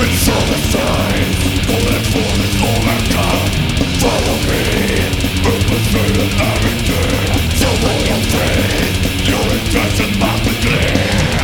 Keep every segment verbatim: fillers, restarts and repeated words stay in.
It's all the same. Falling for this overcome. Follow me. Purpose-made and everything. Follow your faith. Your intention must be clear.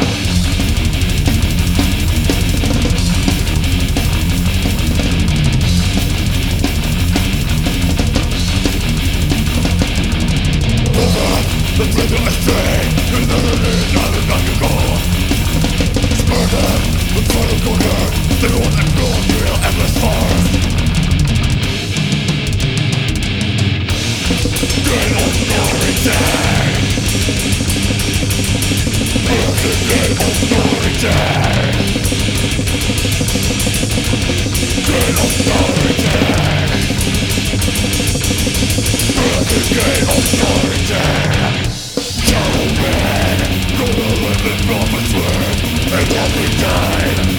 The freedom is free. You're never need another night you go. Murder, the final corner. The one that blows real endless fire. Gain authority. Perfect gain authority. Gain authority. Perfect gain authority. Shadow man, gonna live in promised word, and what we died.